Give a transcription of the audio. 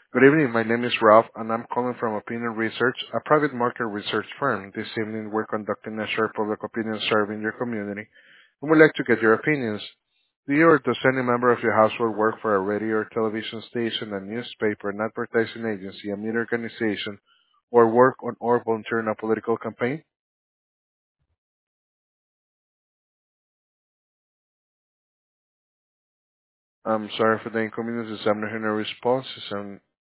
Good evening. My name is Ralph, and I'm calling from Opinion Research, a private market research firm. This evening, we're conducting a short public opinion survey in your community, and we'd like to get your opinions. Do you or does any member of your household work for a radio or television station, a newspaper, an advertising agency, a media organization, or work on or volunteer in a political campaign? I'm sorry for the inconvenience. I'm not hearing a response.